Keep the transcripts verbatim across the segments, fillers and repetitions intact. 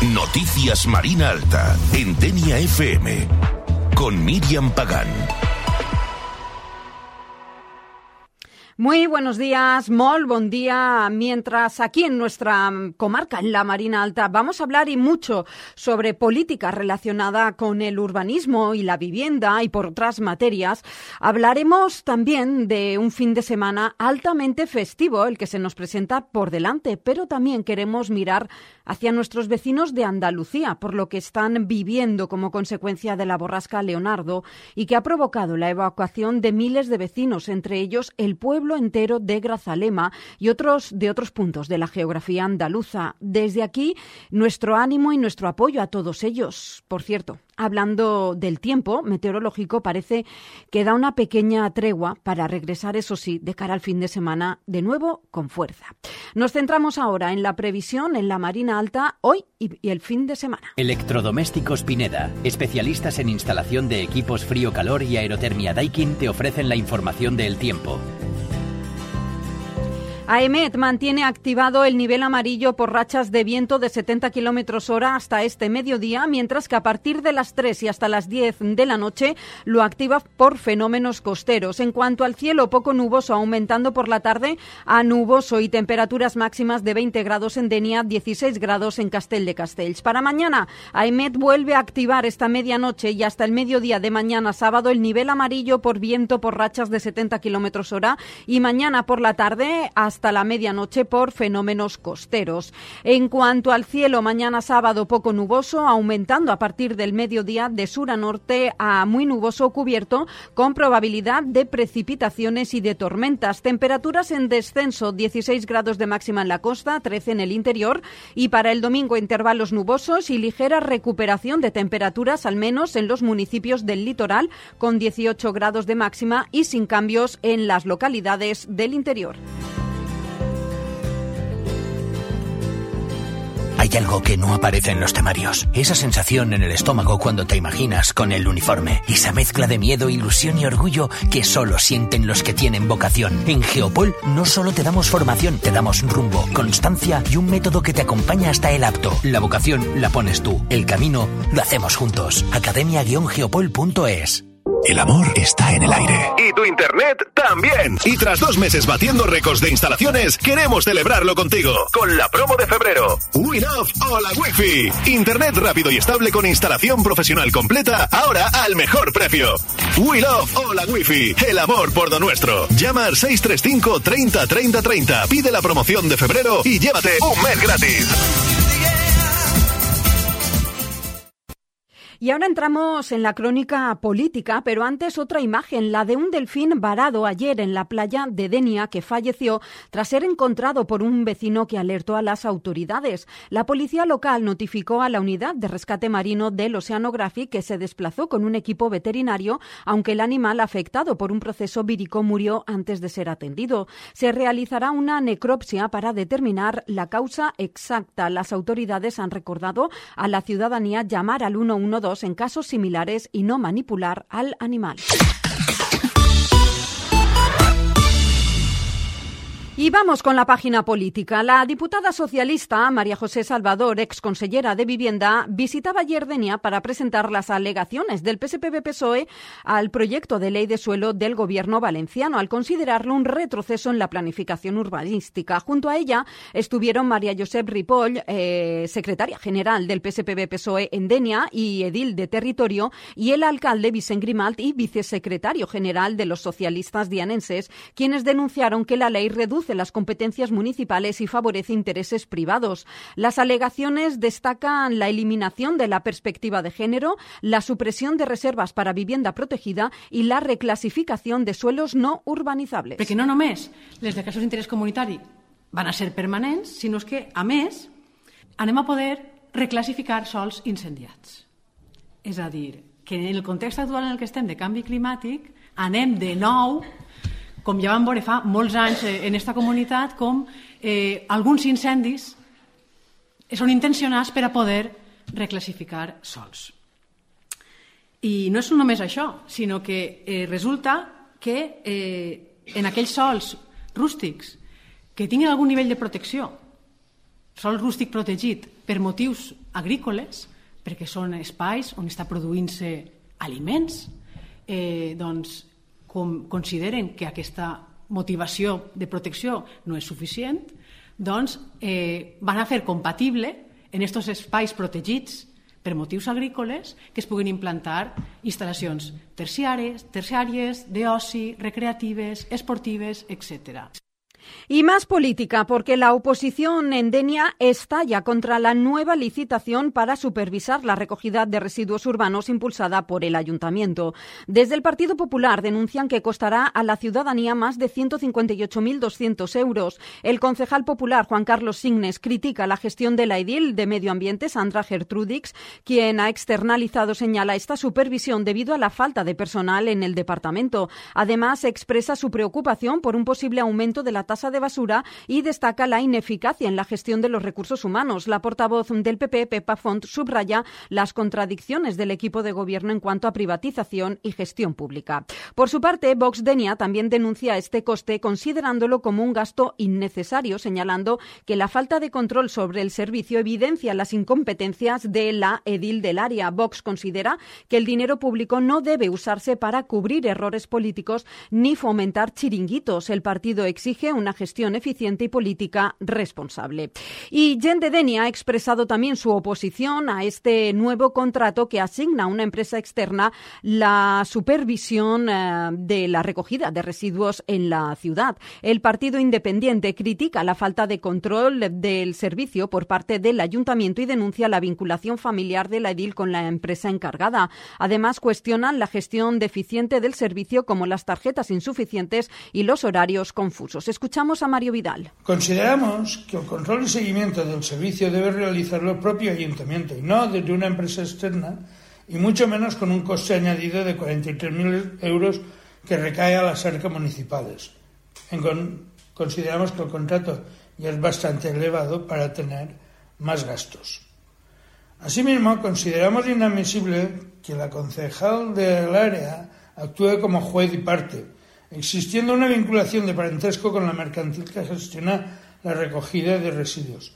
Noticias Marina Alta, en Denia F M, con Miriam Pagán. Muy buenos días, molt bon día. Mientras aquí en nuestra comarca, en la Marina Alta, vamos a hablar y mucho sobre política relacionada con el urbanismo y la vivienda y por otras materias, hablaremos también de un fin de semana altamente festivo, el que se nos presenta por delante, pero también queremos mirar hacia nuestros vecinos de Andalucía, por lo que están viviendo como consecuencia de la borrasca Leonardo y que ha provocado la evacuación de miles de vecinos, entre ellos el pueblo entero de Grazalema y otros de otros puntos de la geografía andaluza. Desde aquí, nuestro ánimo y nuestro apoyo a todos ellos. Por cierto, hablando del tiempo meteorológico, parece que da una pequeña tregua para regresar, eso sí, de cara al fin de semana, de nuevo con fuerza. Nos centramos ahora en la previsión en la Marina Alta hoy y, y el fin de semana. Electrodomésticos Pineda, especialistas en instalación de equipos frío-calor y aerotermia Daikin, te ofrecen la información del tiempo. AEMET mantiene activado el nivel amarillo por rachas de viento de setenta kilómetros hora hasta este mediodía, mientras que a partir de las tres y hasta las diez de la noche lo activa por fenómenos costeros. En cuanto al cielo, poco nuboso, aumentando por la tarde a nuboso y temperaturas máximas de veinte grados en Denia, dieciséis grados en Castell de Castells. Para mañana, AEMET vuelve a activar esta medianoche y hasta el mediodía de mañana sábado el nivel amarillo por viento por rachas de setenta kilómetros hora y mañana por la tarde hasta hasta la medianoche por fenómenos costeros. En cuanto al cielo, mañana sábado poco nuboso, aumentando a partir del mediodía de sur a norte a muy nuboso cubierto, con probabilidad de precipitaciones y de tormentas. Temperaturas en descenso, dieciséis grados de máxima en la costa, trece en el interior, y para el domingo intervalos nubosos y ligera recuperación de temperaturas, al menos en los municipios del litoral, con dieciocho grados de máxima y sin cambios en las localidades del interior. Hay algo que no aparece en los temarios. Esa sensación en el estómago cuando te imaginas con el uniforme. Esa mezcla de miedo, ilusión y orgullo que solo sienten los que tienen vocación. En Geopol no solo te damos formación, te damos rumbo, constancia y un método que te acompaña hasta el apto. La vocación la pones tú. El camino lo hacemos juntos. academia guion geopol punto es. El amor está en el aire. Y tu internet también. Y tras dos meses batiendo récords de instalaciones, queremos celebrarlo contigo. Con la promo de febrero. We Love Hola Wi-Fi. Internet rápido y estable con instalación profesional completa, ahora al mejor precio. We Love Hola Wi-Fi. El amor por lo nuestro. Llama al seis tres cinco, treinta, treinta, treinta. Pide la promoción de febrero y llévate un mes gratis. Y ahora entramos en la crónica política, pero antes otra imagen, la de un delfín varado ayer en la playa de Denia que falleció tras ser encontrado por un vecino que alertó a las autoridades. La policía local notificó a la unidad de rescate marino del Oceanographic que se desplazó con un equipo veterinario, aunque el animal afectado por un proceso vírico murió antes de ser atendido. Se realizará una necropsia para determinar la causa exacta. Las autoridades han recordado a la ciudadanía llamar al uno uno dos en casos similares y no manipular al animal. Y vamos con la página política. La diputada socialista María José Salvador, exconsellera de Vivienda, visitaba ayer Denia para presentar las alegaciones del P S P V-P S O E al proyecto de ley de suelo del gobierno valenciano, al considerarlo un retroceso en la planificación urbanística. Junto a ella estuvieron María Josep Ripoll, eh, secretaria general del P S P V-P S O E en Denia y edil de territorio, y el alcalde Vicent Grimalt y vicesecretario general de los socialistas dianenses, quienes denunciaron que la ley reduce las competencias municipales y favorece intereses privados. Las alegaciones destacan la eliminación de la perspectiva de género, la supresión de reservas para vivienda protegida y la reclasificación de suelos no urbanizables. Perquè no només les declaracions d'interès comunitari van a ser permanents, sinó que, a més, anem a poder reclassificar sols incendiats. És a dir, que en el context actual en el que estem de canvi climàtic anem de nou, com ja vam veure fa molts anys en esta comunitat, com eh, alguns incendis són intencionats per a poder reclassificar sols. I no és només això, sinó que eh, resulta que eh, en aquells sols rústics que tinguin algun nivell de protecció sòl rústic protegit per motius agrícoles, perquè són espais on està produint-se aliments, eh, doncs com consideren que aquesta motivació de protecció no és suficient, doncs eh, van a fer compatible en aquests espais protegits per motius agrícoles que es puguin implantar instal·lacions terciàries, terciàries d'oci, recreatives, esportives, etcètera. Y más política, porque la oposición en Denia estalla contra la nueva licitación para supervisar la recogida de residuos urbanos impulsada por el Ayuntamiento. Desde el Partido Popular denuncian que costará a la ciudadanía más de ciento cincuenta y ocho mil doscientos euros. El concejal popular Juan Carlos Signes critica la gestión de la edil de Medio Ambiente, Sandra Gertrudix, quien ha externalizado, señala, esta supervisión debido a la falta de personal en el departamento. Además, expresa su preocupación por un posible aumento de la tasa de basura y destaca la ineficacia en la gestión de los recursos humanos. La portavoz del P P, Pepa Font, subraya las contradicciones del equipo de gobierno en cuanto a privatización y gestión pública. Por su parte, Vox Denia también denuncia este coste considerándolo como un gasto innecesario, señalando que la falta de control sobre el servicio evidencia las incompetencias de la edil del área. Vox considera que el dinero público no debe usarse para cubrir errores políticos ni fomentar chiringuitos. El partido exige una gestión eficiente y política responsable. Y Gent de Denia ha expresado también su oposición a este nuevo contrato que asigna a una empresa externa la supervisión eh, de la recogida de residuos en la ciudad. El Partido Independiente critica la falta de control del servicio por parte del Ayuntamiento y denuncia la vinculación familiar de la edil con la empresa encargada. Además, cuestionan la gestión deficiente del servicio, como las tarjetas insuficientes y los horarios confusos. Escuchamos a Mario Vidal. Consideramos que el control y seguimiento del servicio debe realizarlo el propio ayuntamiento y no desde una empresa externa, y mucho menos con un coste añadido de cuarenta y tres mil euros que recae a las arcas municipales. En con, consideramos que el contrato ya es bastante elevado para tener más gastos. Asimismo, consideramos inadmisible que la concejal del área actúe como juez y parte, existiendo una vinculación de parentesco con la mercantil que gestiona la recogida de residuos.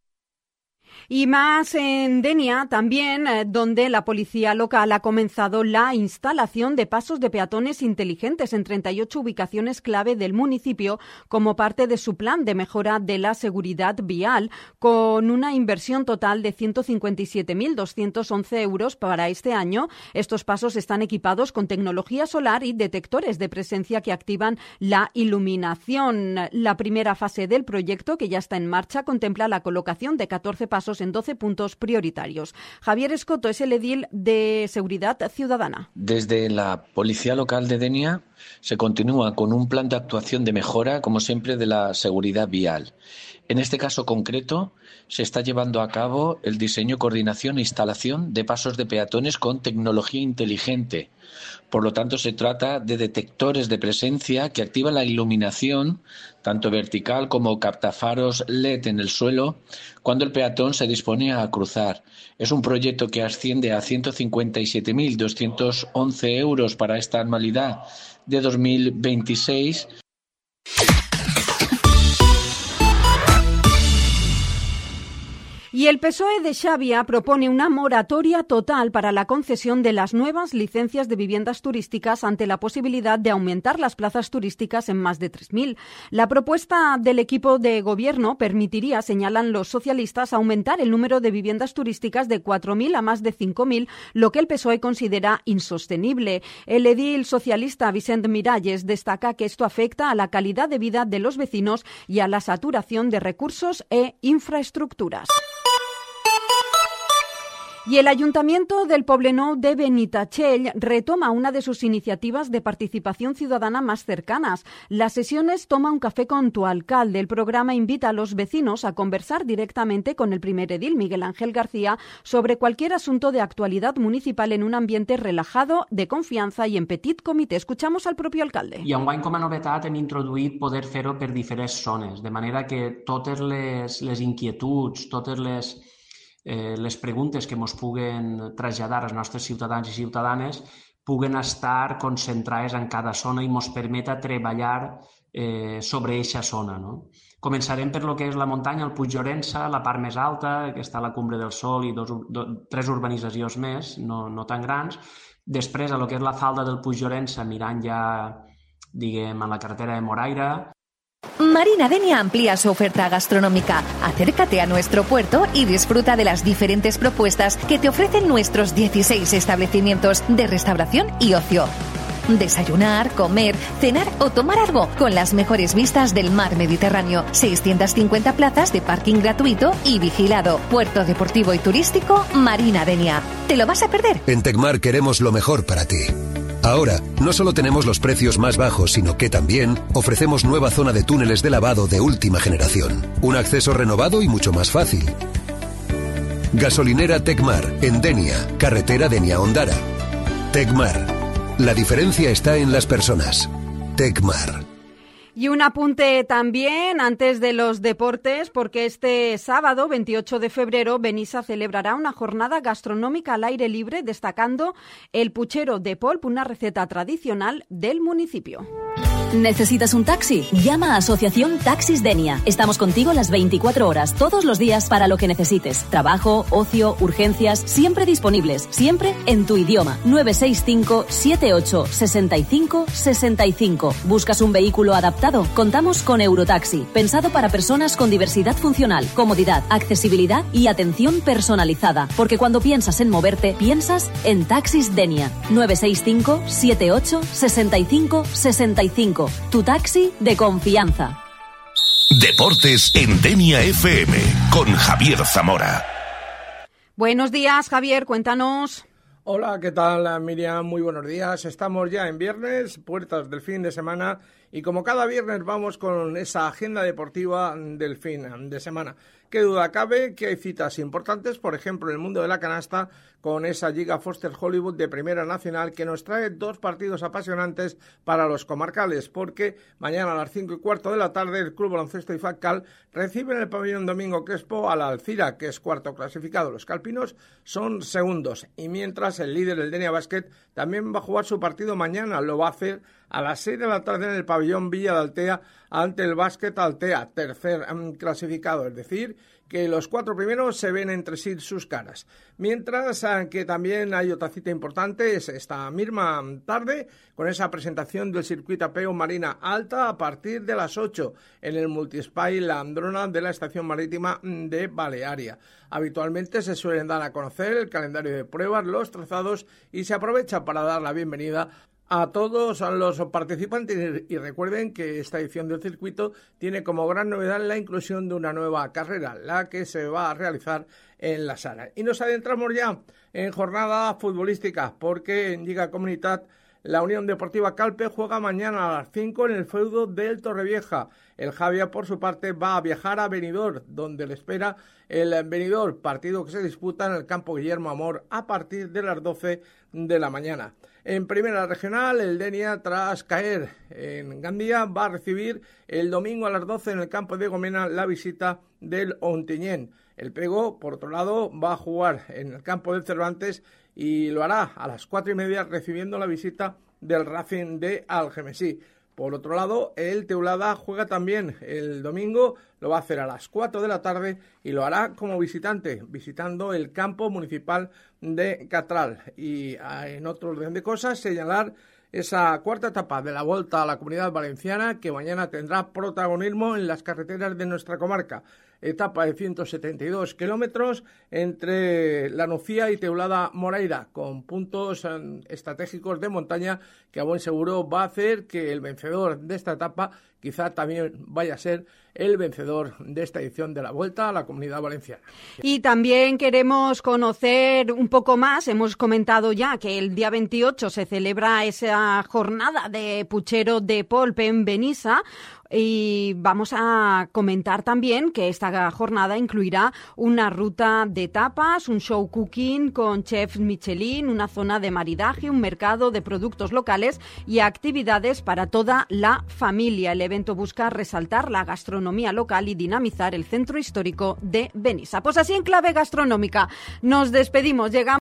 Y más en Denia también, eh, donde la policía local ha comenzado la instalación de pasos de peatones inteligentes en treinta y ocho ubicaciones clave del municipio como parte de su plan de mejora de la seguridad vial, con una inversión total de ciento cincuenta y siete mil doscientos once euros para este año. Estos pasos están equipados con tecnología solar y detectores de presencia que activan la iluminación. La primera fase del proyecto, que ya está en marcha, contempla la colocación de catorce pasos en doce puntos prioritarios. Javier Escoto es el edil de Seguridad Ciudadana. Desde la Policía Local de Denia se continúa con un plan de actuación de mejora, como siempre, de la seguridad vial. En este caso concreto, se está llevando a cabo el diseño, coordinación e instalación de pasos de peatones con tecnología inteligente. Por lo tanto, se trata de detectores de presencia que activan la iluminación, tanto vertical como captafaros L E D en el suelo, cuando el peatón se dispone a cruzar. Es un proyecto que asciende a ciento cincuenta y siete mil doscientos once euros para esta anualidad de dos mil veintiséis. Y el P S O E de Xavia propone una moratoria total para la concesión de las nuevas licencias de viviendas turísticas ante la posibilidad de aumentar las plazas turísticas en más de tres mil. La propuesta del equipo de gobierno permitiría, señalan los socialistas, aumentar el número de viviendas turísticas de cuatro mil a más de cinco mil, lo que el P S O E considera insostenible. El edil socialista Vicent Miralles destaca que esto afecta a la calidad de vida de los vecinos y a la saturación de recursos e infraestructuras. Y el Ayuntamiento del Poblenou de Benitatxell retoma una de sus iniciativas de participación ciudadana más cercanas. Las sesiones Toma un café con tu alcalde. El programa invita a los vecinos a conversar directamente con el primer edil, Miguel Ángel García, sobre cualquier asunto de actualidad municipal en un ambiente relajado, de confianza y en petit comité. Escuchamos al propio alcalde. I enguany, com a novetat, hem introduït poder fer-ho per diferents zones, de manera que totes les, les inquietuds, totes les Eh, les preguntes que ens puguen traslladar als nostres ciutadans i ciutadanes puguen estar concentrades en cada zona i ens permeta treballar eh, sobre aquesta zona, no? Començarem per lo que és la muntanya, el Puig Llorença, la part més alta, que està a la Cumbre del Sol i dos, do, tres urbanitzacions més, no, no tan grans. Després, a lo que és la falda del Puig Llorença, mirant ja, diguem, a la carretera de Moraira. Marina Denia amplía su oferta gastronómica. Acércate a nuestro puerto y disfruta de las diferentes propuestas que te ofrecen nuestros dieciséis establecimientos de restauración y ocio. Desayunar, comer, cenar o tomar algo con las mejores vistas del mar Mediterráneo. seiscientas cincuenta plazas de parking gratuito y vigilado. Puerto deportivo y turístico Marina Denia. ¿Te lo vas a perder? En Tecmar queremos lo mejor para ti. Ahora, no solo tenemos los precios más bajos, sino que también ofrecemos nueva zona de túneles de lavado de última generación. Un acceso renovado y mucho más fácil. Gasolinera Tecmar, en Denia, carretera Denia-Ondara. Tecmar. La diferencia está en las personas. Tecmar. Y un apunte también antes de los deportes, porque este sábado, veintiocho de febrero, Benissa celebrará una jornada gastronómica al aire libre, destacando el puchero de polp, una receta tradicional del municipio. ¿Necesitas un taxi? Llama a Asociación Taxis Denia. Estamos contigo las veinticuatro horas, todos los días, para lo que necesites. Trabajo, ocio, urgencias, siempre disponibles, siempre en tu idioma. nueve seis cinco, siete ocho, seis cinco, seis cinco. ¿Buscas un vehículo adaptado? Contamos con Eurotaxi, pensado para personas con diversidad funcional, comodidad, accesibilidad y atención personalizada. Porque cuando piensas en moverte, piensas en Taxis Denia. nueve seis cinco, siete ocho, seis cinco, seis cinco. Tu taxi de confianza. Deportes en Denia F M con Javier Zamora. Buenos días, Javier, cuéntanos. Hola, ¿qué tal, Miriam? Muy buenos días. Estamos ya en viernes, puertas del fin de semana, y como cada viernes vamos con esa agenda deportiva del fin de semana. Qué duda cabe que hay citas importantes, por ejemplo, en el mundo de la canasta, con esa Liga Foster Hollywood de Primera Nacional, que nos trae dos partidos apasionantes para los comarcales, porque mañana a las cinco y cuarto de la tarde el Club Baloncesto Ifaccal recibe en el pabellón Domingo Crespo a la Alcira, que es cuarto clasificado. Los calpinos son segundos, y mientras el líder, el Denia Basket, también va a jugar su partido mañana. Lo va a hacer a las seis de la tarde en el pabellón Villa de Altea ante el Básquet Altea, tercer um, clasificado, es decir, que los cuatro primeros se ven entre sí sus caras. Mientras uh, que también hay otra cita importante, es esta misma tarde, con esa presentación del circuito Apeo Marina Alta a partir de las ocho en el Multispy La Androna de la Estación Marítima de Balearia. Habitualmente se suelen dar a conocer el calendario de pruebas, los trazados, y se aprovecha para dar la bienvenida a todos los participantes. Y recuerden que esta edición del circuito tiene como gran novedad la inclusión de una nueva carrera, la que se va a realizar en la sala. Y nos adentramos ya en jornada futbolística, porque en Liga Comunitat la Unión Deportiva Calpe juega mañana a las cinco en el feudo del Torrevieja. El Javia, por su parte, va a viajar a Benidorm, donde le espera el Benidorm, partido que se disputa en el campo Guillermo Amor a partir de las doce de la mañana. En Primera Regional, el Denia, tras caer en Gandía, va a recibir el domingo a las doce en el campo de Gomena la visita del Ontinyent. El Pego, por otro lado, va a jugar en el campo del Cervantes y lo hará a las cuatro y media recibiendo la visita del Racing de Algemesí. Por otro lado, el Teulada juega también el domingo, lo va a hacer a las cuatro de la tarde y lo hará como visitante, visitando el campo municipal de Catral. Y en otro orden de cosas, señalar esa cuarta etapa de la Volta a la Comunidad Valenciana, que mañana tendrá protagonismo en las carreteras de nuestra comarca. Etapa de ciento setenta y dos kilómetros entre La Nucía y Teulada Moraira, con puntos estratégicos de montaña que a buen seguro va a hacer que el vencedor de esta etapa quizá también vaya a ser el vencedor de esta edición de la Vuelta a la Comunidad Valenciana. Y también queremos conocer un poco más, hemos comentado ya que el día veintiocho se celebra esa jornada de puchero de polp en Benissa, y vamos a comentar también que esta jornada incluirá una ruta de tapas, un show cooking con chefs Michelin, una zona de maridaje, un mercado de productos locales y actividades para toda la familia. El evento busca resaltar la gastronomía local y dinamizar el centro histórico de Benissa. Pues así, en clave gastronómica nos despedimos. Llegamos